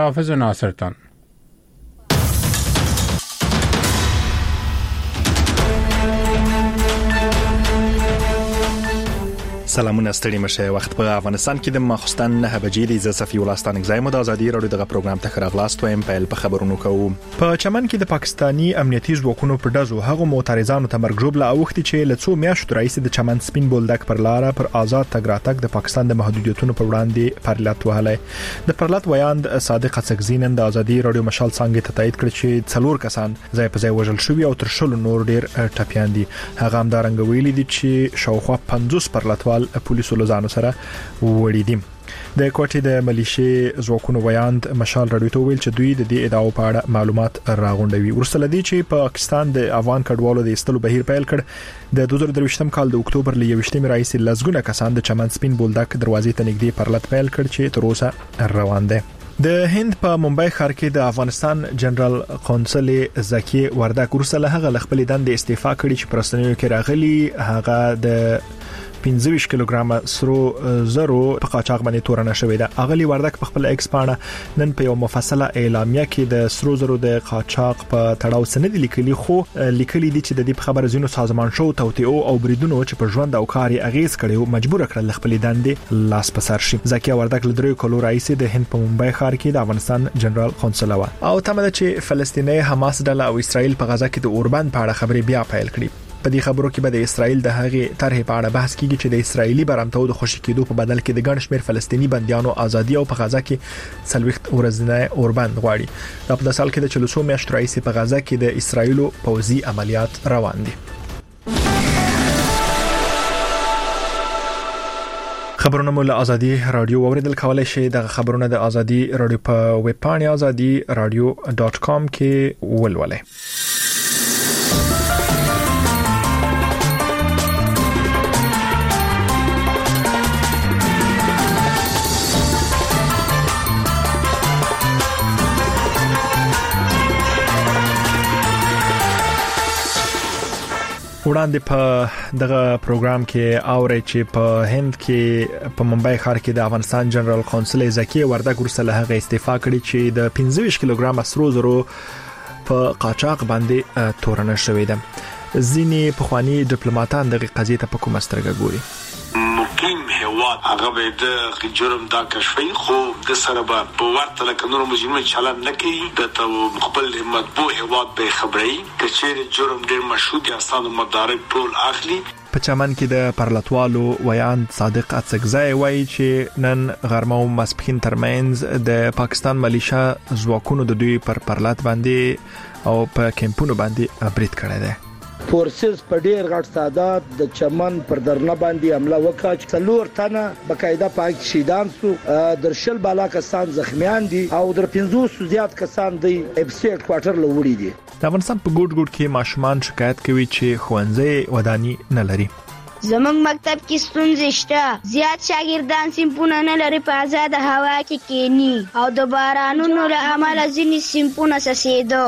حافظ ناصرتان. سلامونه ستړي مشه. وخت په افغانستان کې د ماخستن 9 بجې د زصفي ولستان اگزایم د ازادي رادیو دغه پروګرام ته خراغلاست وایم. په خبرونو کوو. په چمن کې د پاکستانی امنیتي ځواکونو په دزو هغه معترضانو ته مرګ ژوبله اوختي چې لڅو میاشتو رئیس د چمن سپین بولدک پر لار پر آزاد تګ راتګ د پاکستان د محدودیتونو په وړاندې پرلط وهله. د پرلط ویاند صادق څکزینن د ازادي رادیو مشال څنګه ته تایید کړ چې څلور کسان ځای په ځای وژل شوی او تر شلو نور ډیر ټپيان دي. هغه هم دا رنګ ویلي دي چې شاوخوا 50 پرلطوال پولیسو لزانو سره وړي دي. د کوټې د ملیشي ځواکونو ویاند مشال رادیو ته ویل چې دوی د دې ادعاو په اړه معلومات راغونډوي. ورسره دي چې پاکستان د افغان کډوالو د استلو بهیر پیل کړ. د 2023م کال د اکتوبر ل 21مې رئیس لزګونه کسان د چمن سپین بولدک دروازې ته نږدې پرلط پیل کړ چې تر اوسه روان دي. د هند په ممبئی ښار کې د افغانستان جنرال قونسل زکی وردک ورسله هغه خپل دند استعفا کړي چې پرستنیو کې راغلي. هغه د 15 کیلوګرام سرو زرو په قاچاق باندې تورنه شوې ده. اغلی وردک په خپل ایکس پاڼه نن په یو مفصله اعلامیه کې د سرو زرو د قاچاق په تړاو سند لیکلي، خو لیکلي دي چې د دې خبر زینو سازمان شو توطئو او بریدونو چې په ژوند او کار اغیز کړي مجبور کړل خپل دندې لاس په سر شي. زکیه وردک لدري کولو رئیس د هند په ممبئی ښار کې د افغانستان جنرال قونسل و او تمه چې فلسطیني حماس ډله او اسرائیل په غزا کې د اوربند په اړه خبرې بیا پیل کړي. په دې خبرو کې به د اسرائیل د هغې طرحې په اړه بحث کیږي چې د اسرائیلي برمتو د خوشی کېدو په بدل کې د ګڼ شمېر فلسطینی بنديانو ازادي او په غزا کې سلوخت ورځنی اوربند غواړي. دا په داسال کې د 400 میاشتو رئیس په غزا کې د اسرائیلو پوځي عملیات روان دي. خبرونه مول ازادي رادیو اوریدل کولای شي. د خبرونه د ازادي رادیو په ویب پاڼه azadi.radio.com کې ولولئ. وړاندې په دغه پروګرام کې اوري چې په هند کې په ممبئی ښار کې د افغانستان جنرال قونسل زکی وردک ورسله هغه استعفا کړي چې د 15 کیلوګرام سرو زرو په قاچاق باندې تورنه شوې ده. ځینې پخوانی ډیپلوماټان دغه قضیه ته په کومه سترګه ګوري. مقیم هواد هغه به د جرم دا کشفي، خو د سره په ورته لکه نور مجرمین چلن نه کوي. د خپل مطبوع هواد به خبري کچېر جرم ډېر مشهود اسانه مدارک ټول اخلي. په چمن کې د پرلطوالو ویاند صادق څکزای وایي چې نن غرمه او مسپخین ترمنځ د پاکستان ملیشا ځواکونو د دوی پر پرلط باندې او په کمپونو باندې برید کړی دی. فورسز په ډیر غټ تعداد د چمن پر درنه باندې حمله وکړه. څلور تنه بقاعده پاک شهیدان سو، درشل بالا کسان زخمیان دي او در 500 زیات کسان د اف سی هډ کوارټر لوري دي. د افغانستان په ګډ کې ماشومان شکایت کوي چې ښوونځي ودانی نه لري. زمونږ مکتب کې ستونزې شته، زیات شاګردان سیمپونه نه لري، په آزاد هوا کې کېني او د بارانونو له امله ځینې سیمپونه سسېدو.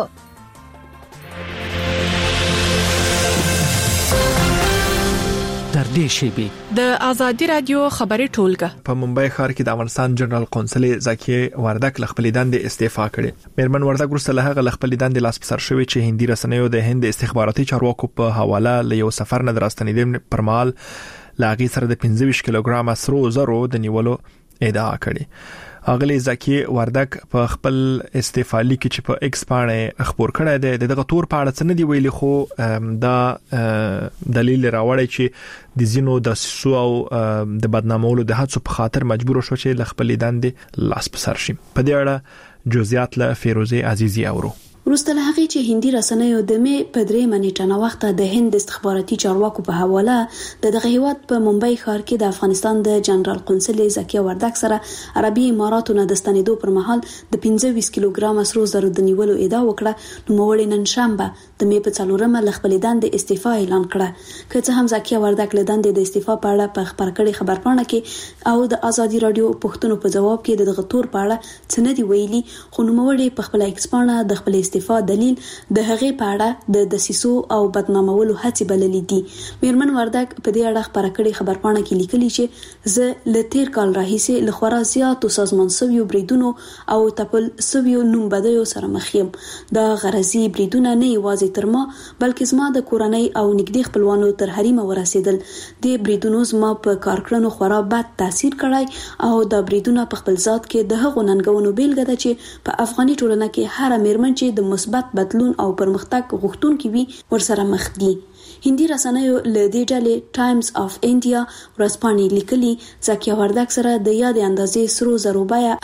در دې شیبي د ازادي رادیو خبري ټولګه په ممبئی ښار کې د افغانستان جنرال قونسل زکی وردک خپل دندې استعفا کړي. میرمن وردک ورسره هغه خپل دندې لاس په سر شوی چې هندي رسنیو د هند استخباراتي چارواکو په حواله له یو سفر نه دراستنیدل پر مال لاغي سره د 15 کیلوګرام سرو زرو د نیولو ادعا کړي. اغلی زکی وردک په خپل استعفا لیک چې په ایکس باندې خبر کړی دی دغه تور په اړه څه نه دی ویلي، خو دا دلیل راوړی چې د زینو د سو او د بدنامولو د هڅو په خاطر مجبور شو چې خپل دندې لاس په سر شي. په دې اړه جزئیات له فیروزه عزیزی اورو. وروسته له هغې چې هندي رسنیو د مې په 3 نیټه وخت د هند استخباراتي چارواکو په حواله د دغه هیواد په ممبئی ښار کې د افغانستان د جنرال قونسل زکی وردک سره عربي اماراتو نه د ستنېدو پر مهال د 15 کیلوګرام سرو زرو د نیولو ادعا وکړه، نو موړ نن شنبه د مې په 4مه ل خپل دندې استعفا اعلان کړه. که څه هم زکی وردک له دندې د استعفا په اړه په خبر کړي خبرپاڼه کې او د ازادي رادیو پښتون په جواب کې دغه تور په اړه څه نه دی ویلي، خو نو موړ په خپل ایکس پاڼه د خپل استعفا دلیل د هغې په اړه د دسیسو او بدنامولو هڅې بللې دي. میرمن وردګ په دې اړه خبره کړې خبرپاڼه کې لیکلي چې زه له تیر کال راهیسې له خورا زیاتو سازمان سویو بریدونو او تپل سویو نومبدیو سره مخ یم. دا غرضي بریدونه نه یوازې تر ما بلکې زما د کورنۍ او نږدې خپلوانو تر حریمه ورسېدل. د بریدونو زما په کارکړنو خورا بد تاثیر کړی او دا بریدونه په خپل ذات کې د هغو ننګونو بیلګه ده چې په افغاني ټولنه کې هر میرمن چې د مثبت بدلون او پرمختګ غوښتونکې وي ورسره مخ دي. هندي رسنیو له دې ډلې ټایمز اف انډیا ورځپاڼې لیکلي زکیه وردګ سره د یادې اندازې سرو زرو بیه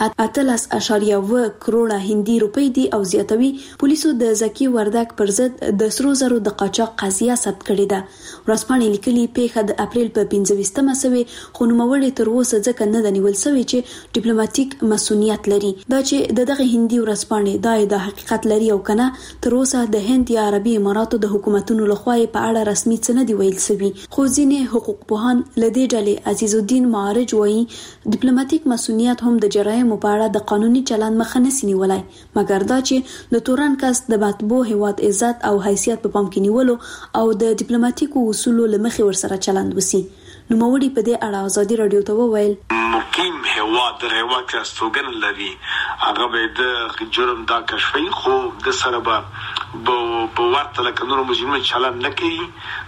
18.1 کروڑه هندي روپۍ دي او زیاتوي پولیسو د زکیه وردګ پر ضد د سرو زرو د قاچاق قضیه ثبت کړې ده. ورځپاڼې لیکلي پیښه د اپریل په 15مه سوي خو نوموړې تر اوسه ځکه نه ده نیول سوي چې ډیپلوماټیک مسؤلیت لري. دا چې دغه هندي ورځپاڼې د حقیقت لري او کنه تر اوسه د هند یا عربي اماراتو د حکومتونو لخوا په اړه رسمي څه نه دی ویل سوي. خو ځینې حقوق پوهان لدې ډلې عزیز الدین معارج وایي ډیپلوماټیک مسؤلیت هم د جرایمو په اړه د قانوني چلند مخه نشي نیولای، مګر دا چې د تورن کس د مطبوع هیواد عزت او حیثیت په پام کې نیولو او د ډیپلوماټیکو اصولو لمخې ورسره چلند وسی. نوموړي په دې اړه ازادي رادیو ته وویل مقیم هیواد د هیواد کې استوګن لري هغه به د جرم دا کشفي خو د سره به ورته لکه نور مجرمین چلند نه کوي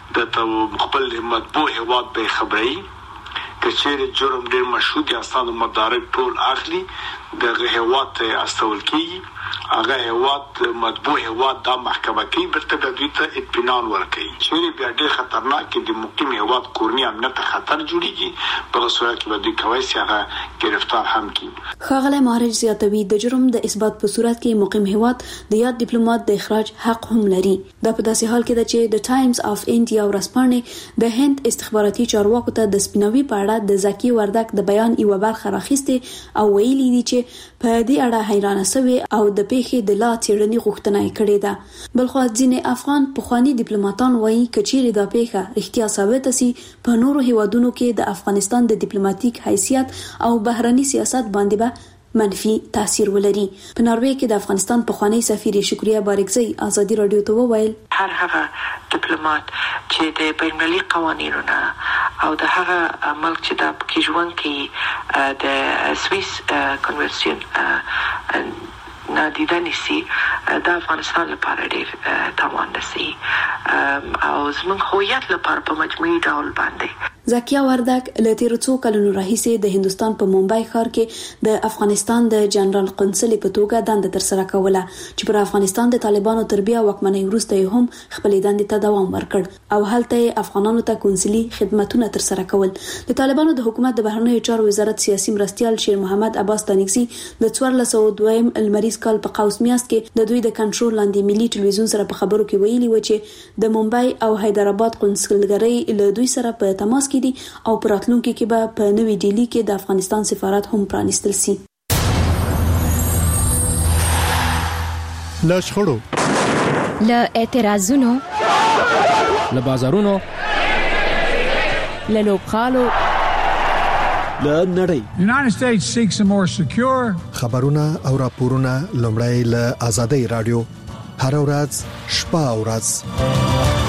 د خپل مطبوع هیواد به خبري کچېره جرم ډېر مشهود یا ستاسو مدارک ټول اخلي د هیواد ته استول کیږي هغه هیواد مطبوع هیواد د محکمه کې برته د دوی ته اطمینان ورکړي چې بیا ډېر خطرناک د مقیم هیواد کورنی امنیت خطر جوړیږي په صورت کې به دوی کوي چې هغه گرفتار هم کړي. خاغله مارج زیاتوي د جرم د اثبات په صورت کې مقیم هیواد د یاد ډیپلوماټ د اخراج حق هم لري. دا په داسې حال کې ده چې د ټایمز اف انډیا ورځپاڼې د هند استخباراتي چارواکو ته د سپیناوي په اړه د زکیه وردګ د بیان یو برخه راخیسته او ویلي دي چې په دې اړه حیرانه سوي او د پیښې د لا چیرنې غوښتنه کړې ده. بلخو ځینې افغان پخوانی ډیپلوماټان وایي کچېرې دا پیښه رښتیا ثابت سي په نورو هیوادونو کې د افغانستان د ډیپلوماټیک حیثیت او بهرني سیاست باندې به منفي تاثیر ولري. په ناروې کې د افغانستان پخوانی سفیر شکریه بارکزی ازادي رادیو ته وویل هر هغه ډیپلوماټ چې د بین‌المللي قوانینو نه او د هغه ملک چې د کې ژوند کوي د سویس کنونسیون نه دیدنی سي د افغانستان لپاره ډېر تاوان نشي او زموږ هویت لپاره په مجموعي ډول باندې زکیه وردګ له تیر څو کلونو راهیسې د هندستان په ممبئی ښار کې د افغانستان د جنرال قونسل په توګه دنده ترسره کوله چې پر افغانستان د طالبانو تر بیا واکمنۍ وروسته هم خپل دندې ته دوام ورکړ او هلته افغانانو ته کونسلي خدماتونه ترسره کول. د طالبانو د حکومت د بهرنیو چارو وزارت سیاسي مرستيال شیر محمد عباس تانیکسي د 1402 المریز کال په قوس میاشت کې د دوی د کنټرول لاندې ملي ټلویزیون سره په خبرو کې ویلي و چې د ممبئی او حیدرآباد قونسلګرۍ له دوی سره په تماس کې دي او په راتلونکي کې به په نوې ډیلی کې د افغانستان سفارت هم پرانیستل شي. له شخړو، له اعتراضونو، له بازارونو، له لوبغالو، له نړۍ. United States seeks a more secure خبرونه او راپورونه لومړی له آزادۍ رادیو هر ورځ شپه او ورځ.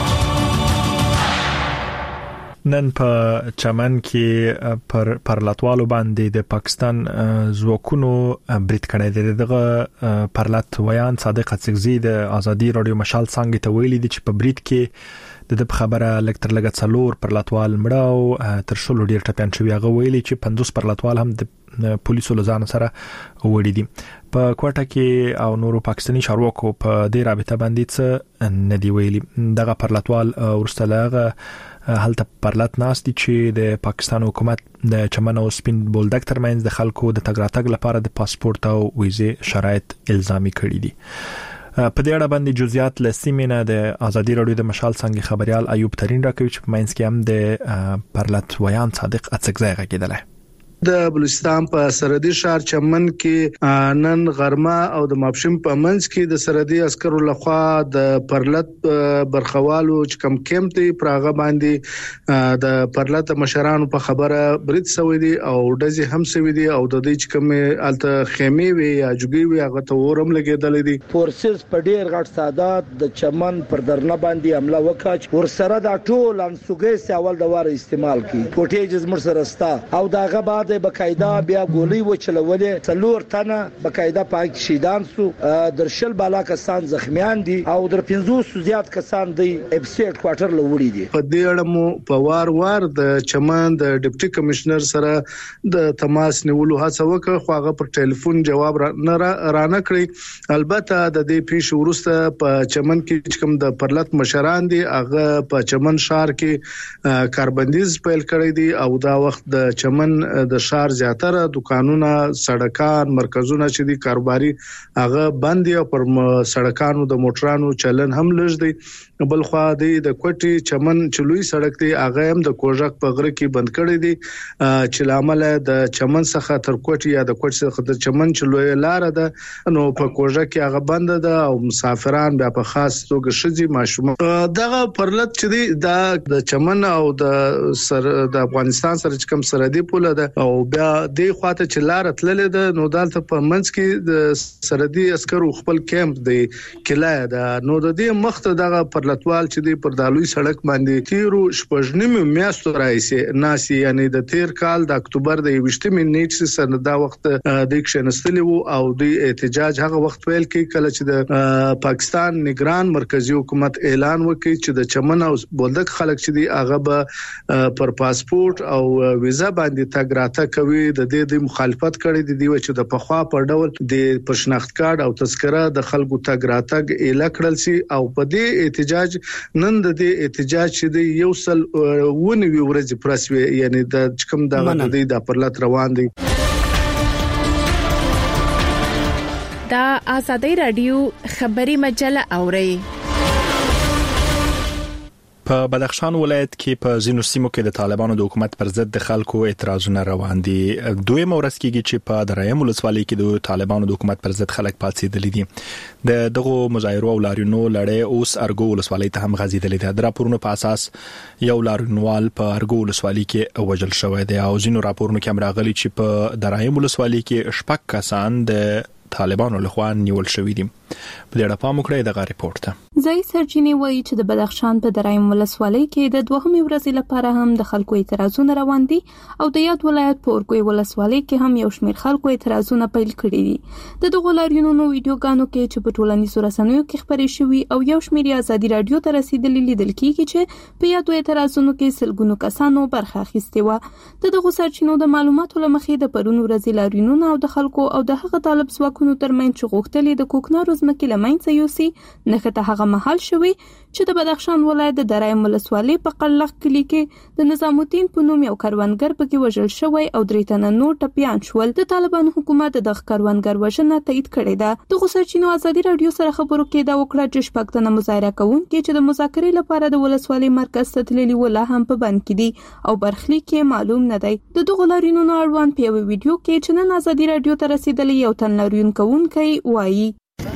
نن په چمن کې پر لاتوالو باندې د پاکستان ځواکونو برید کړی دی. دغه پرلط ویان صادق اڅکزي د آزادي رادیو مشال څنګه ته ویلي دي چې په برید کې د خبره لکتر لګت څلور پر لاتوال مړه او تر شلو ډیر ټپيان شوی. هغه ویلي چې 50 پر لاتوال هم د پولیسو لزان سره وړي دي. په کوټه کې او نورو پاکستاني چارواکو په دې رابطه باندې څه نه دی ویلي. دغه پر لاتوال ورستلغه هلته پرلط ناس دي چې د پاکستان حکومت د چمن او سپین بولدک ترمنځ د خلکو د تګ راتګ لپاره د پاسپورت او ویزې شرایط الزامي کړي دي. په دې اړه باندې جزئیات لسیمینه د آزادي رادیو د مشال څنګه خبريال ایوب ترين راکوي چې په ماینس کې هم د پرلط ویان صادق اڅکزی غږیدل. د بلوچستان په سرحدي ښار چمن کې نن غرمه او د ماپښین په منځ کې د سرحدي عسکرو لخوا د پرلط برخوالو چې کم کېمپ دی پراغه باندې د پرلط مشرانو په خبره برید سوی دی او ډزې هم سوی دی او د دې چې کوم الته خیمه وی یا جوګي وی هغه ته ورم لګیدل دي. فورسز په ډیر غټ سعادت د چمن پر درنه باندې حمله وکړه ور سره د ټول انسوګي سوال د واره استعمال کی فوټیج زمر سره ستا او داغه بعد بقاعده بیا ګولۍ وچلولې څلور تنه بقاعده پاک شهیدان سو درشل بالا کسان زخمیان دي او در 500 زیات کسان دی اپسیټ کوارټر لوړی دي. په دې اړه مو په وار د چمن د ډیپټي کمشنر سره د تماس نیولو هڅه وکړه خو هغه پر ټلیفون جواب نه کړی. البته د دې پیښې وروسته په چمن کې کوم د پرلط مشران دي هغه په چمن ښار کې کاربندیز پیل کړی دي او دا وخت د چمن د ښار زیاتره دکانونه سړکان مرکزونه چې دي کاروباري هغه بند دي او پر سړکانو د موټرانو چلن هم لږ دی. بل خو د کوټي چمن چلوي سړک دی هغه هم د کوژک په غره کې بند کړی دی چې لامل د چمن څخه تر کوټي یا د کوټي څخه د چمن چلوي لار ده نو په کوژک کې هغه بند ده او مسافران بیا په خاص توګه شذي ماشومان دغه پرلط چې دی د چمن او د افغانستان سره کوم سرحدي پوله ده او بیا د خواته چې لار تللې ده نو دالته په منځ کې د سرحدي عسکرو خپل کیمپ دی کلای ده نو د دې مخته دغه پرلطوال چې دی پر دالوي سړک باندې تیرو شپږنیم میاشتو راځي ناسي یعنی د تیر کال د اکتوبر د 28 نیټه سره دا وخت د کښنستلی وو او د احتجاج هغه وخت ویل کې کله چې د پاکستان نگران مرکزی حکومت اعلان وکړي چې د چمن او بولدک خلک چې دی هغه به پر پاسپورت او ویزا باندې تګ راته کوي د دې مخالفت کړي دی چې د پخوا په ډول د پښناخت کارت او تذکره د خلکو تګ راتګ اعلان کړل سي او په دې احتجاج نن د دې احتجاج چې دی یو سل ونوي ورځې پرسوي یعنی د کوم د پرلط روان دي. دا آزادی رادیو خبری مجله اوري. په بدخشان ولایت کې په ځینو سیمو کې د طالبانو د حکومت پر ضد د خلکو اعتراضونه روان دي. دوی مورس کېږي چې په درایم ولسوالۍ کې د طالبانو د حکومت پر ضد خلک پاتېدلي دي. د دغه مظاهرو او لاریونو لړۍ اوس ارګو ولسوالۍ ته هم غځېدلې ده. د راپورونو په اساس یو لاریونوال په ارګو ولسوالۍ کې وژل شوی دی او ځینو راپورونو کې هم راغلي چې په درایم ولسوالۍ کې شپږ کسان د طالبانو لخوا نیول شوی دي. په دې اړه پام وکړئ دغه ریپورت ته. ځای سرچینې وایي چې د بدخشان په درایم ولسوالۍ کې د دوهمې ورځې لپاره هم د خلکو اعتراضونه روان دي او د یاد ولایت په اورګوی ولسوالۍ کې هم یو شمېر خلکو اعتراضونه پیل کړي دي. د دغو لاریونونو ویډیوګانو کې چې په ټولنیزو رسنیو کې خپرې شوي او یو شمېر ازادي رادیو ته رسیدلي لیدل کېږي چې په یادو اعتراضونو کې سلګونو کسانو برخه اخیستې وه. د دغو سرچینو د معلوماتو له مخې د پرون ورځې لاریونونه او د خلکو او د هغه طالب ځواکونو ترمنځ چې غوښتلې د کوکنارو ځمکې له منځه یوسي نښته هغه مهال شوی چې د بدخشان ولایت د درایم ولسوالۍ په قلق کلي کې د نظام الدین په نوم یو کاروانګر پکې وژل شوی او 3 تنه نور ټپیان شول. د طالبانو حکومت دغه کاروانګر وژنه تایید کړې ده. د سرچینو ازادي رادیو سره خبرو کې دا وکړه چې شپږ تنه مظاهره کوونکي چې د مذاکرې لپاره د ولسوالۍ مرکز ته تللي ولا هم په بند کې دي او برخلیک کې معلوم نه دی. د دغه لاریونونو اړوند په یو ویډیو کې چې نن ازادي رادیو ته رسیدلی یو تن لاریون کوونکی وایي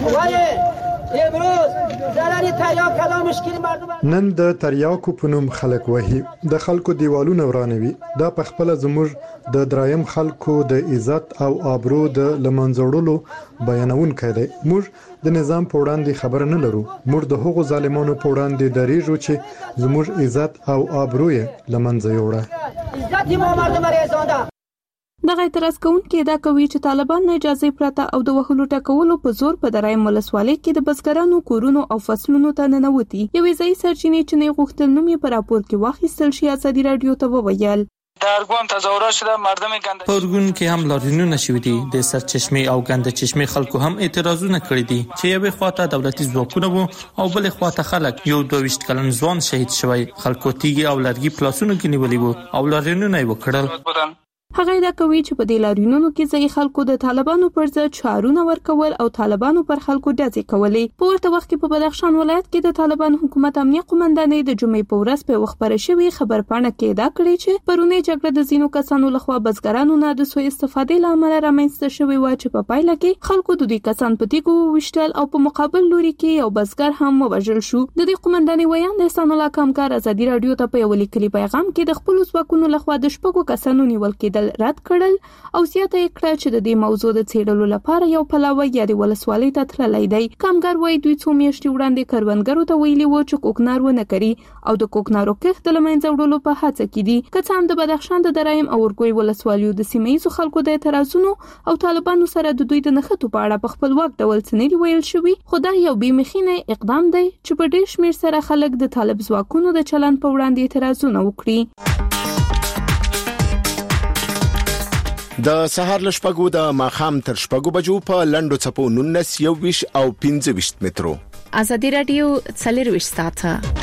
نن د تریاکو په نوم خلک وهي د خلکو دیوالونه ورانوي. دا په خپل زموږ د درایم خلکو د عزت او آبرو د لمنځوړلو بیانونکی دی. موږ د نظام په وړاندې خبر نه لرو. موږ د هغو ظالمانو په وړاندې دریږو چې زموږ عزت او آبرو یې لمنځه یوړه. دغه اعتراض کوونکي دا کوي چې طالبان نه اجازه پرته او د وهلو ټکولو په زور په درایم ولسوالۍ کې د بزګرانو کورونو او فصلونو ته ننوتي. یوې ځای سرچینې چې نه غوښتل نوم یې په راپور کې واخیستل شي ازادي رادیو ته وویل در ارگون تظاهرات شده مردم گنده ارگون کې هم لاریونونه شوي دي. د سرچشمه او ګنده چشمه خلکو هم اعتراضونه کړي دي چې یوه خواته دولتي ځواکونه وو او بل خواته خلک. یو 22 کلن ځوان شهید شوی. خلکو تیږي او لرګي پلاسونو کې نیولې وو او لاریونونه وکړل. هغه دا کوي چې په دې لاریونونو کې ځای خلکو د طالبانو پر ضد شعارونه ورکول او طالبانو پر خلکو ډزې کولې. په ورته وخت کې په بدخشان ولایت کې د طالبان حکومت امنیه قومندانۍ د جمعې په ورځ په خبره شوی خبرپاڼه کې دا کړی چې پرونی جګړه د زینو کسانو لخوا بزګرانو نه د سوء استفادې لامل رامنځته شوی و چې په پایله کې خلکو د دې کسان په تیګو وشتل او په مقابل لوري کې یو بزګر هم وژل شو. د دې قومندانۍ ویان د احسان الله کامکار ازادي رادیو ته په یو لیکلي پیغام کې د خپل ځواکونو لخوا د شپږو کسانو نیول کېدل رد کړل او زیاته یې کړه چې د دې موضوع د څېړلو لپاره یو پلاوی یا د ولسوالۍ ته تللی دی. کامګر وایي دوی څو میاشتې وړاندې کروندګرو ته ویلي و چې کوکنار ونه کړي او د کوکنارو کښت د لمنځه وړلو په هڅه کې دي. که څه هم د بدخشان د درایم او ورګوی ولسوالیو د سیمه‌ییزو خلکو د اعتراضونو او طالبانو سره د دوی د نښتو په اړه په خپل واک ډول څه نه دی ویل شوی، خو دا یو بې مخینه اقدام دی چې په ډېر شمېر سره خلک د طالب ځواکونو د چلند په وړاندې اعتراضونه وکړي. د سهار له شپږو د ماښام تر شپږو بجو په لنډو څپو 19 21 او 25 مترو. ازادي رادیو 24 ساعته.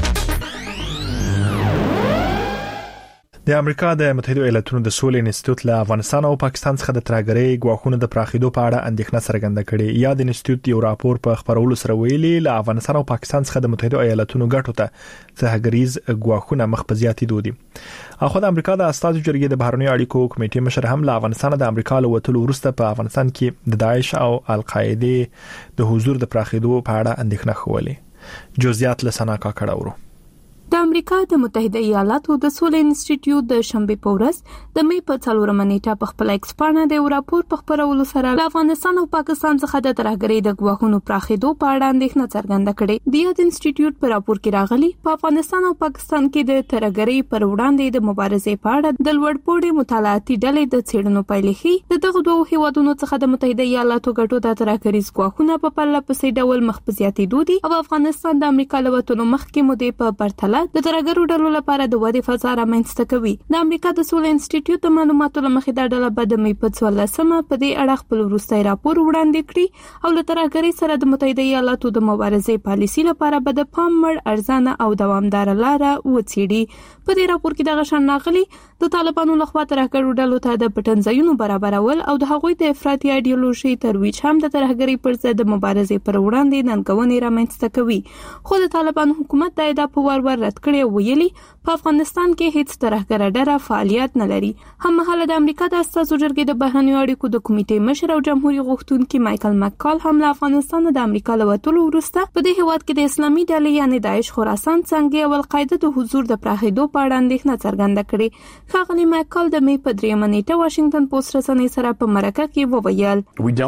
د امریکا د متحده ایالاتونو د سولې انسټیټیوټ له افغانستان او پاکستان څخه د ترهګرۍ ګواښونو د پراخېدو په اړه اندېښنه څرګنده کړې. یا د انسټیټیوټ یو راپور په خبرولو سره ویلي له افغانستان او پاکستان څخه د متحده ایالاتونو ګټو ته ترهګریز ګواښونه مخ په زیاتېدو دي. اخو د امریکا د استازو جرګې د بهرنیو اړیکو کمیټې مشر هم له افغانستان د امریکا له وټلو وروسته په افغانستان کې د داعش او القاعده د حضور د پراخېدو په اړه اندېښنه خولې. جزئیات له سنا کا کړهورو. د امریکا د متحده ایالاتو د سولې انسټیټیوټ د شنبه په ورځ د می په 4 نیټه په خپل ایکس باندې د راپور په خبرولو سره له افغانستان او پاکستان څخه د ترهګرۍ د ګواښونو پراخېدو په اړه اندېښنه څرګنده کړې. د یاد انسټیټیوټ په راپور کې راغلي په افغانستان او پاکستان کې د ترهګرۍ پر وړاندې د مبارزې په اړه د لوړپوړي مطالعاتي ډلې د څېړنو پایلې ښيي د دغه دوه هیوادونو څخه د متحده ایالاتو ګټو د ترهګریز ګواښونه په پرله پسې ډول مخ په زیاتېدو دي او افغانستان د امریکا له وټولو مخکې مودې په پرتله د ترهګرو ډلو لپاره د ودې فضا رامنځته کوي. د امریکا د سولې انسټیټیوټ د معلوماتو لمخې دا ډله به د می په 14مه په دې اړه خپل وروستي راپور وړاندې کړي او له ترهګرۍ سره د متحده ایالاتو د مبارزې پالیسي لپاره به د پام وړ ارزانه او دوامدار لاره وڅېړي. په دې راپور کې د غشن ناغلي د طالبانو لخوا ترهګرو ډلو ته د پټنځایونو برابرول او د هغوی د افراطي ایډیولوژي ترویج هم د ترهګرۍ پر ضد د مبارزې پر وړاندې ننګونې رامنځته کوي. خو د طالبانو حکومت دا ادعا په وار رد کړې ویلي په افغانستان کې هیڅ ترهګر ډله فعالیت نه لري. هم مهاله د امریکا د استازو جرګې د بهرنیو اړیکو د کمیټې مشر او جمهوریت غوښتونکي مایکل مکال هم له افغانستان د امریکا له وټولو وروسته په دې هیواد کې د اسلامي ډلې یعنی داعش خراسان څنګه او القاعده د حضور د پراخېدو په اړه اندېښنه څرګنده کړې. ښاغلي مکال د می په 3 نیټه واشنگټن پوسټ رسنۍ سره په مرکه کې وویل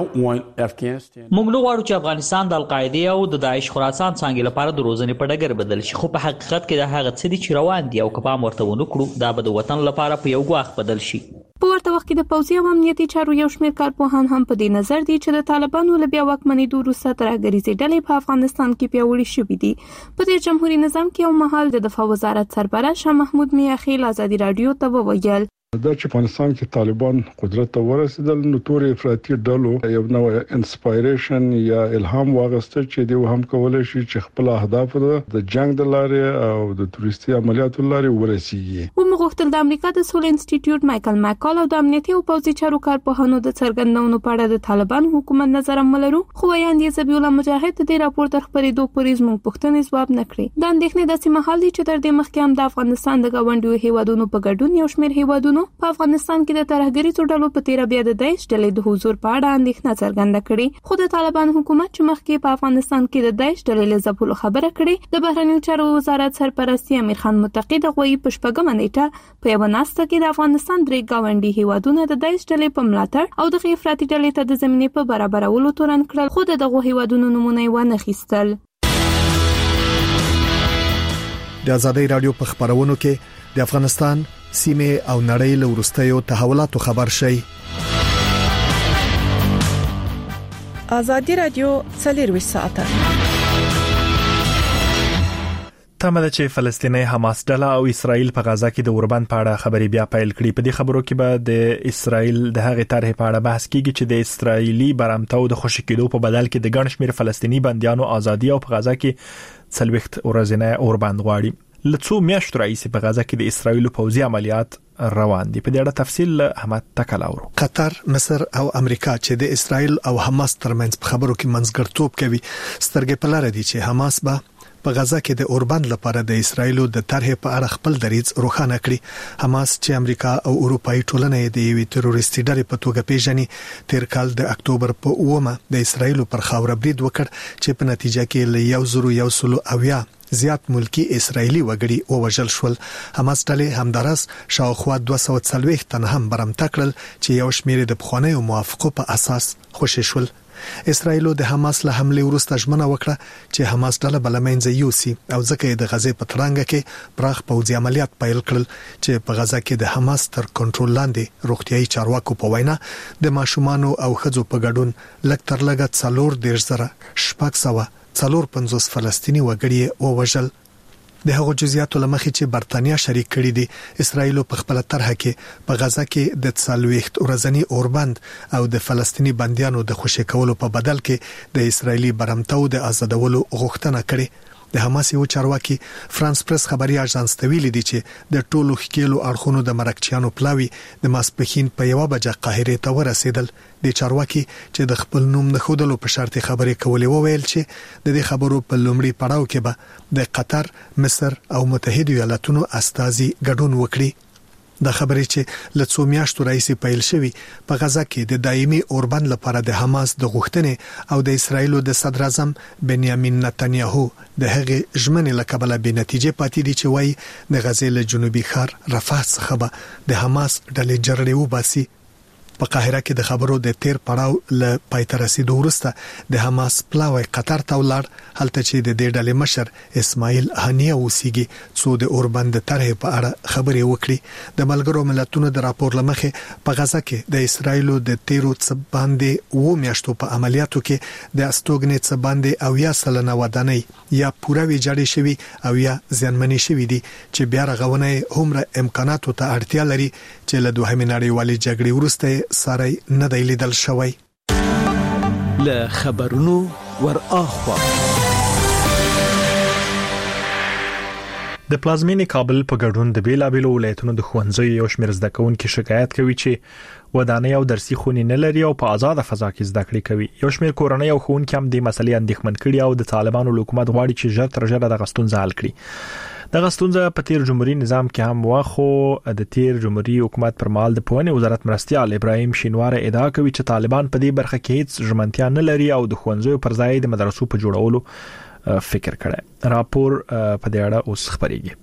موږ نو غواړو چې افغانستان د القاعده او د داعش خراسان څنګه لپاره د روزنې په ډګر بدل شي، خو په حقیقت کې دا هغه څه دي چې روان دي او که پام ورته ونه کړو دا به د وطن لپاره په یو ګواښ بدل شي. په ورته وخت کې د پوځي او امنیتي چارو یو شمېر کارپوهان هم په دې نظر دي چې د طالبانو له بیا واکمنېدو وروسته ترهګریزې ډلې په افغانستان کې پیاوړې شوې دي. په دې جمهوریت نظام کې یو مهال د دفاع وزارت سربراه شاه محمود میاخیل ازادي رادیو ته وویل دا چې افغانستان کې طالبان قدرت ته ورسېدل نو تور افراطي ډلو یو نوع انسپایریشن یا الهام واغسته چې دوی هم کولای شي چې خپل اهداف د جنگ د لارې او د تروریستي عملیاتو لارې ورسیږي. ومغوښتل د امریکا د سولې انسټیټیوټ مایکل مکال او د امنیتي او پوځي چارو کارپوهانو د څرګندونو په اړه د طالبان حکومت نظر ملرو، خو ویاندې زبیح الله مجاهد د راپور تر خبرېدو پورې زموږ پوښتنې ځواب نه کړې. د اندېښنې داسې مهال دی چې تر دې مخکې هم د افغانستان د ګاونډیو هیوادونو په ګډون یو شمېر هیوادونو په افغانستان کې د ترهګریزو ډلو په تیر بیا د داعش ډلې د حضور په اړه اندېښنه څرګنده کړې. خو د طالبان حکومت چې مخکې په افغانستان کې د داعش ډلې له ځپلو خبره کړې، د بهرنیو چارو وزارت سرپرستی امیر خان متقی د غوي په 4 نیټه په یو ناسته کې د افغانستان درې ګاونډي هیوادونو د داعش ډلې په ملاتړ او د افراطي ډلې ته د زمینې په برابرولو تورن کړل، خو دغه هیوادونو نمونه ونه خېستل. د ازادي رادیو په خبرونو کې د افغانستان سیمه او نړۍ له وروستیو تحولاتو خبر شي. ازادي رادیو 24 ساعته. تمه ده چې فلسطیني حماس ډله او اسرائیل په غزا کې د اوربند په اړه خبري بیا پیل کړي. په دې خبرو کې به د اسرائیل د هغې طرحې په اړه بحث کیږي چې د اسرائیلي برامتو د خوشی کېدو په بدل کې د ګڼ شمېر فلسطیني بنديانو ازادي او په غزا کې 40 ورځې اوربند غواړي. لڅو میاشتو راځي په غزا کې د اسرائیل پوځي عملیات روان دي. په دې اړه تفصیل احمد تکلاورو. قطر، مصر او امریکا چې د اسرایل او حماس ترمنځ په خبرو کې منځګړیتوب کوي سترګې په لار دي چې حماس به په غزا کې د اوربند لپاره د اسرایل د طرحې په اړه خپل دریځ روښانه کړي. حماس چې امریکا او اروپאי ټولنې د یوې تروریستي ډلې په توګه پیژني تیر کال د اکتوبر په 9 د اسرایل پر خاور برید وکړ چې په نتیجه کې له 1,190 زیات ملکی اسرایلی وګړي ووژل شول. حماس ډلې همدارس شاوخوا 240 تن هم برمته کړل چې یو شمېر د بخوانیو موافقو په اساس خوشی شول. اسرایل د حماس له حمله وروسته ژمنه وکړه چې حماس ډله بلمنځ یوسي او ځکه د غزې په ترانګه کې پراخ پوځي عملیات پیل کړل چې په غزا کې د حماس تر کنټرول لاندې روغتيایي چارواکو په وینا د ماشومان او ښځو په ګډون لږ تر لږه 450 فلسطینی وګړي ووژل. د هغو جزئیاتو لمخې چې برتانیا شریک کړي دي، اسرایل په خپل طرحه کې په غزا کې د 40 ورځنی اوربند او د فلسطینی بنديانو د خوشی کولو په بدل کې د اسرایلی برمتو د آزادولو غوښتنه کړې. د حماس یو چارواکي فرانس پریس خبري اژانس ته ویلي دي چې د ټولو خکېلو اړخونو د مرکچیانو پلاوی د ماسپخین په یو بجه قاهره ته ورسېدل. د چارواکي چې د خپل نوم نه خودلو په شرط خبرې کولې وویل چې د دې خبرو په لومړي پړاو کې به د قطر، مصر او متحده ایالاتونو استازي ګډون وکړي. د خبرې چې له 2 میاشتو راځي پیل شوی په غزا کې د دایمي اوربند لپاره د حماس د غوښتنې او د اسرایل د صدر اعظم بنیامین نتنیاهو د هغې ژمنې لکبله به نتیجه پاتې دي چې وایي د غزې له جنوبي ښار رفح څخه به د حماس ډلې جرړې وباسي. په قاهره کې د خبرو د تیر پړاو ل پایته رسیدو وروسته د حماس پلاوی قطر ته ولاړ، هلته چې د دې ډلې مشر اسماعیل هانیه اوسېږي څو د اوربند طرحې په اړه خبرې وکړي. د ملګرو ملتونو د راپور لمخې په غزا کې د اسرایل د تیرو څه باندې 2 میاشتو په عملیاتو کې د استوګنې څه باندې او یا سلنه ودانۍ یا پوره ویجاړې شوی او یا زیانمنې شوی دي چې بیا رغونه همره امکاناتو ته اړتیا لري چې له دوهمې نړیوالې جګړې وروسته ساري نه دی لیدل شوی. له خبرونو ور اخوا د پلازمینې کابل په ګډون د بیلابېلو ولایتونو د ښوونځیو یو شمېر زده کوونکي شکایت کوي چې ودانۍ او درسي خونې نه لري او په آزاد فضا کې زده کړې کوي. یو شمېر کورنۍ او ښوونکي هم د مسلې اندېښمن کړي او د طالبانو حکومت غواړي چې ژر تر ژره د غستون حل کړي. د غستونځه په تیر جمهوریت نظام کې هم واخو د تیر جمهوریت حکومت پر مهال د پوهنې وزارت مرستيال ابراهیم شینوار ادعا کوي چې طالبان په دې برخه کې هیڅ ژمنتیا نه لري او د ښوونځیو پر ځای د مدرسو په جوړولو فکر کړي. راپور په دې اړه اوس خبريږي.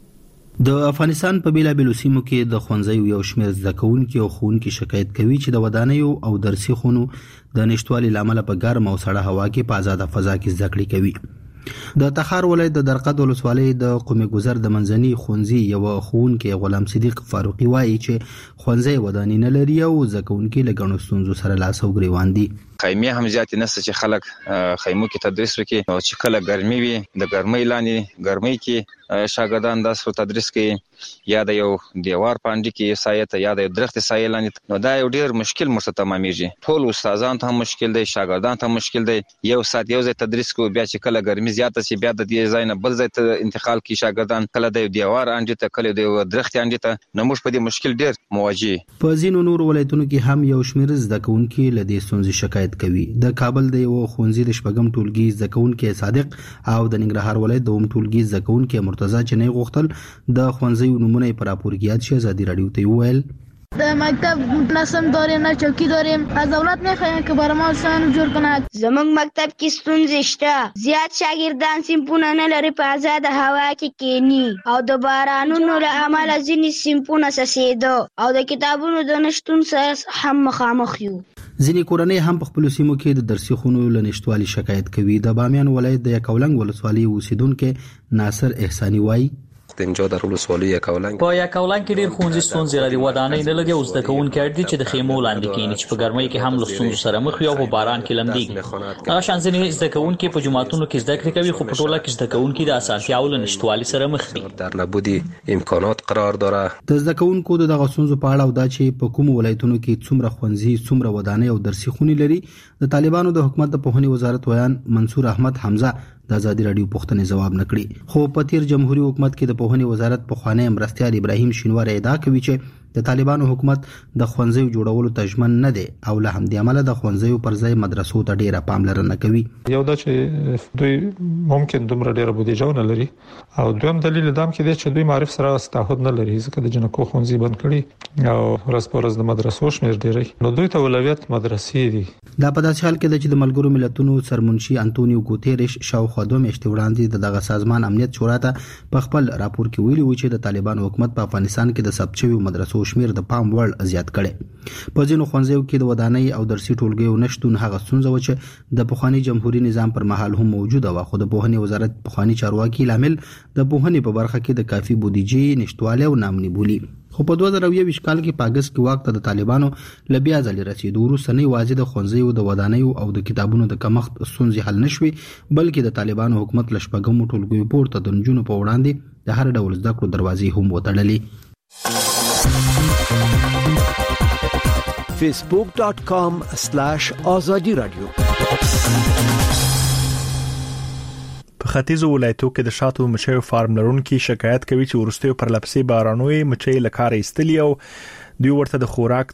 د افغانستان په بیلابېلو سیمو کې د ښوونځیو یو شمېر زده کوونکي او ښوونکي شکایت کوي چې د ودانیو او درسي خونو د نشټوالي لامل په ګرم او سړه هوا کې په آزاد فضا کې زده کړې کوي. د تخار ولایت د درقد ولسوالۍ د قومي گذر د منځني ښوونځي یو ښوونکی غلام صدیق فاروقي وایي چې ښوونځي ودانۍ نه لري او زده کوونکي له ګڼو ستونزو سره لاس او ګریوان دي. خیمه هم زیات نشته چې خلک خیمو کې تدریس وکړي او چې کله ګرمي وي د ګرمۍ لاندې ګرمۍ کې شاګردان درس تدریس کوي یا د یو دیوار باندې کې سایه یا د درخت سایه لاندې، نو دا یو ډیر مشکل مرسته تمامېږي. ټول استادان ته مشکل دی، شاګردان ته مشکل دی. یو سات یو ځای تدریس کوي بیا چې کله ګرمي زیاته شي بیا د دې ځای نه بل ځای ته انتقال کوي شاګردان، کله د دیوار انډه ته کله د درخت انډه ته، نو موږ په دې مشکل ډیر مواجه. په ځینو نور ولایتونو کې هم یو شمېر زده کوونکي له دې ستونزې شکایت کوي. د کابل د یو ښوونځي د شپږم ټولګي زده کوونکي صادق او د ننګرهار ولایت د اوم ټولګي زده کوونکي مرتضی چې نه غوښتل د ښوونځي نمونه پر راپور کې یاد شي. ازادي رادیو ته ویل د مکتب نسم داریم نه چوکی داریم، از دولت میخوایم که برای سن جور کند. زمونږ مکتب کې ستونزې شته، زیات شاګردان سیمپونه نه لري په آزاد هوا کې کینی او د بارانونو له امله ځینې سیمپونه سسېده او د کتابونو د نشټون سره هم مخامخ یو. ځینې کورنۍ هم په خپل سیمو کې د درسي خونو له نشټوالي شکایت کوي. د بامیان ولایت د یکاولنګ ولسوالۍ اوسیدونکو ناصر احساني وایي اینجا در ولسوالی یکاولنګ په یکاولنګ کې ډیر ښوونځي ستونزې لري، ودانۍ نه لري او زده کوونکي اړ دي چې د خیمو لاندې کېني چې په ګرمۍ کې هم له ستونزو سره مخ وي او په باران کې لمدېږي. هغه شان ځینې زده کوونکي په جوماتونو کې زده کړې کوي خو په ټوله کې زده کوونکي د اسانتیاوو له نشتوالي سره مخ دي. در نبودی امکانات قرار داره. د زده کوونکو د دغه ستونزو په اړه او دا چې په کوم ولایتونو کې څومره ښوونځي څومره ودانۍ او درسي خونې لري، د طالبانو د حکومت د پوهنې وزارت ویان منصور احمد حمزه د ازادي رادیو پوښتنې جواب نکړي. خو په تیر جمهوریت حکومت کې د پوهنې وزارت په خوانې مرستيال ابراهیم شینوار ادعا کوي چې د طالبانو حکومت د ښوونځیو جوړولو ته ژمن نه دی او له همدې امله د ښوونځیو پر ځای مدرسو ته ډیره پاملرنه کوي. یو دا چې دوی ممکن دومره ډیره بودیجه نه لري او دویم دلیل دا هم کې دی چې دوی معرف سره تعهد نه لري ځکه د جنکو ښوونځي بند کړي او ورځ په ورځ د مدرسو شمیر ډیری نو دوی ته اولویت مدرسې دي. دا په داسې حال کې د چې د ملګرو ملتونو سرمنشي انټونیو ګوتيريش شاوخوا 2 میاشتې وړاندې دغه سازمان امنیت شورا ته په خپل راپور کې ویلي و چې د طالبانو حکومت په افغانستان کې د ثبت شویو مدرسو شمیر د پام وړ زیات کړي. په ځینو ښوونځیو کې د ودانۍ او درسي ټولګیو نشټون هغه ستونزه و چې د پخوانی جمهوریت نظام پر مهال هم موجوده و، خو د پوهنې وزارت پخوانی چارواکي لامل د پوهنې په برخه کې د کافي بودیجې نشټواله او نامني بولی. خو په 2020 کال کې په اگست کې واک ته د طالبانو لبیا ځل رسیدو وروسته نه واجد د ښوونځیو د ودانیو او د کتابونو د کمښت ستونزې حل نشوي، بلکې د طالبانو حکومت لشپږم ټولګیو پورته د نجونو په وړاندې د هر ډول زده کړو دروازې هم وتړلې. facebook.com/azadi radio په ختیځو ولایتو کې د شاتو مچیو فارم لرونکي شکایت کوي چې ورستیو پر لپسې بارانوي مچي لکاره ایستلی او دوی ورته د خوراک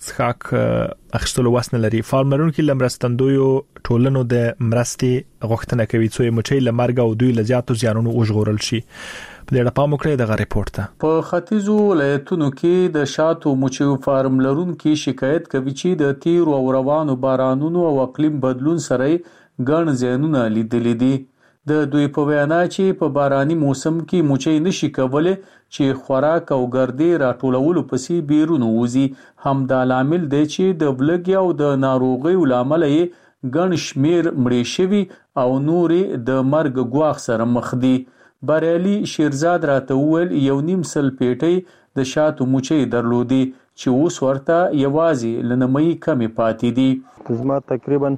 څښاک اخیستلو وسنه لري. فارم لرونکي لمرستندویو ټولنو د مرستې غوښتنه کوي چې مچي لمرګ او دوی لزیاتو زیانونو وژغورل شي. په دې اړه پام وکړئ دغه ریپورت ته. په ختیځو ولایتونو کې د شاتو مچیو فارم لرونکي شکایت کوي چې د تیر او روانو بارانونو او اقلیم بدلون سره ګڼ زیانونه لیدلي دي. د دوی په وینا چې په باراني موسم کې مچي نشي کولای چې خوراک او ګردې راټولولو پسې بیرون وځي. همدا لامل دی چې د بلګ او د ناروغیو لامل یې ګڼ شمیر مړې شوي او نورې د مرګ ګواښ سره مخ دي. بریالي شیرزاد راته وویل 1.5 پیټۍ د شاتو مچي درلودي چې اوس ورته یوازې لنمۍ کمی پاتې دي. زما تقریبا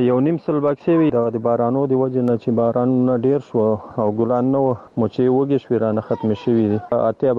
1.5 بکسې وي د بارانو د وجه نه چې بارانونه ډیر شو او ګلان نو مچي وګي شو رانه ختم شوي دي. 8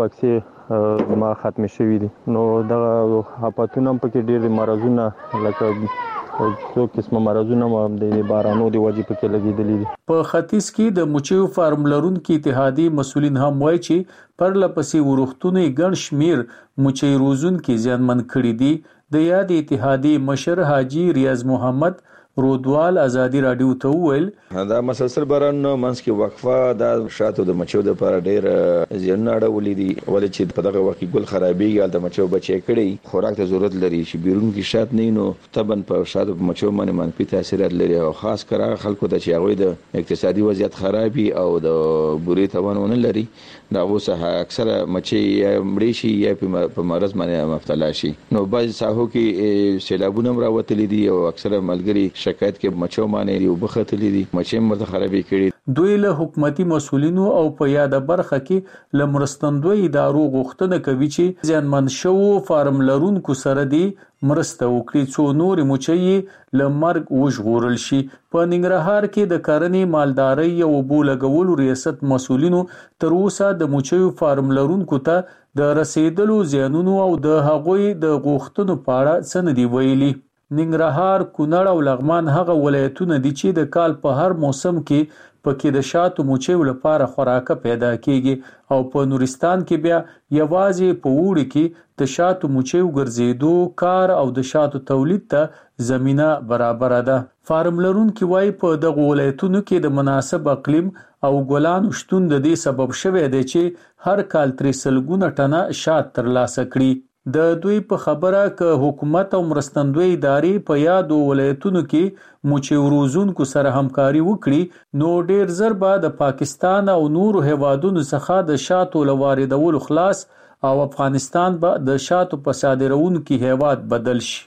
بکسې ما ختم شوي دي. نو د اپاتونم پکې ډیر مرزونه لکه څو قسمه مرزونه هم د بارانو د وجې پکې لګیدلې دي. په ختیځ کې د مچیو فارم لرونکي اتحادیې مسؤلین هم وایي چې پر لپسې ورښتونه ګڼ شمیر مچي روزونکي زیانمن کړي دي. د یاد اتحادیې مشر حاجی ریاض محمد رودوال ازادي رادیو ته وویل دا مسلسل باران منځ کې وقفه د شاتو د مچو د لپاره ډیر زیانونه اړولې دي ولې چې په دغه وخت کې ګل خرابېږي د مچو بچي کړي خوراک ته ضرورت لري چې بیرون کې شات نه نو طبعا په شاتو په مچو باندې منفي تاثیرات لري او خاص کر خلکو ته چې هغه د اقتصادي وضعیت خرابي او د بوري توانونه لري دا اوسه اکثره مچي مړې شي یا په مرز باندې مبتلا شي. نو بعض ساحو کې سیلابونه راوتلي دي او اکثره ملګری شکایت کې مچو باندې یو بختلې دي مچې مرته خرابې کړي. دوی له حکومتي مسولینو او په یاده برخه کې لمرستندوی ادارو غوښتنه کوي چې ځانمن شو فارم لرونکو سره دی مرسته وکړي څو نور مچي لمرګ وژغورل شي. په ننګرهار کې د کرنې مالدارۍ او بولګولو ریاست مسولینو تر اوسه د مچیو فارم لرونکو ته د رسیدلو زیانونو او د هغوی د غوښتنو په اړه څه نه دی ویلي. ننګرهار، کونړ او لغمان هغه ولایتونه دي چې د کال په هر موسم کې پکې د شاتو مچیو لپاره خوراک پیدا کیږي او په نورستان کې بیا یوازې په وړي کې د شاتو مچیو ګرځېدو کار او د شاتو تولید ته زمينه برابر ده. فارم لرونکي وایي په دغه ولایتونو کې د مناسب اقلیم او ګلان شتون د دې سبب شوی دی چې هر کال 300 ټنه شات ترلاسه کړي. د دوی په خبره ک حکومت او مرستندوی ادارې په یادو ولایتونو کې مچي روزونکو سره همکاري وکړي نو ډیر زر به د پاکستان او نورو هیوادونو څخه د شاتو لواردولو خلاص او افغانستان به د شاتو په صادرونکو هیواد بدل شي.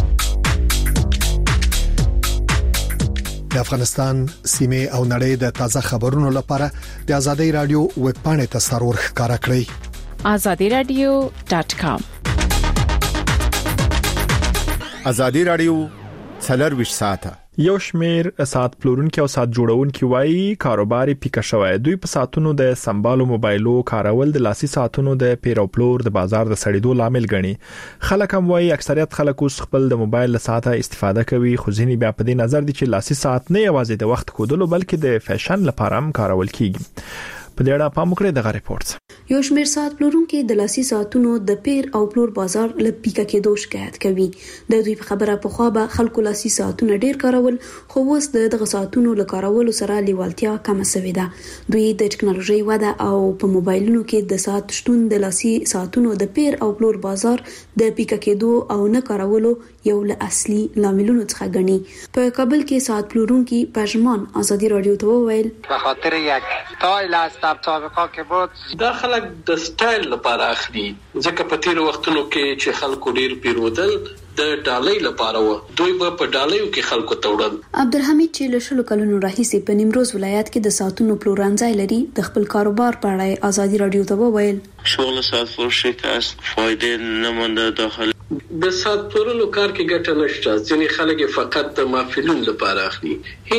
د افغانستان سیمه او نړۍ د تازه خبرونو لپاره د آزادۍ رادیو ویب پاڼې ته سرور ښکارا کړئ azadiradio.com. آزادی رادیو 24 ساعته. یو شمیر ساعت پلورونکي او ساعت جوړونکي وایي کاروباري پیکه شوی. دوی په ساعتونو د سمبالو موبایلو کارول د لاسي ساعتونو د پیرو پلور د بازار د سړېدو لامل ګڼي. خلک هم وایي اکثریت خلک اوس خپل د موبایل له ساعته استفاده کوي خو ځینې بیا په دې نظر دي چې لاسي ساعت نه یوازې د وخت کودلو بلکې د فیشن لپاره هم کارول کیږي. په دې اړه پام وکړئ دغه ریپورت. یو شمېر ساعت پلورونکي د لاسي ساعتونو د پیر او پلور بازار له پیکه کېدو شکایت کوي. د دوی په خبره پخوا به خلکو لاسي ساعتونه ډیر کارول، خو اوس دغه ساعتونو له کارولو سره لیوالتیا کمه شوې ده. دوی د ټکنالوژي وده او په موبایلونو کې د ساعت شتون د لاسي ساعتونو د پیر او پلور بازار د پیکه کېدو او نه کارولو یو له اصلي لاملونو څخه ګڼي. په کابل کې ساعت پلورونکي پژمان ازادي رادیو ته وویل به خاطر یک سټایل است سابقه کې بود دا خلک د سټایل لپاره اخلي، ځکه په تیر وختونو کې چې خلکو ډیر پیرودل د ډالۍ لپاره و، دوی به په ډالۍ کې خلکو ته وړل. عبدالحمید چې له شلو کلونو راهیسې په نیمروز ولایت کې د ساعتونو پلورنځای لري، د خپل کاروبار په اړه ازادي رادیو ته وویل شغل ساعت فروشی که فایده نمانده داخل د ساعت پلورلو کار کې ګټه نشته، ځینې خلک فقط د محفلونو لپاره اخلي.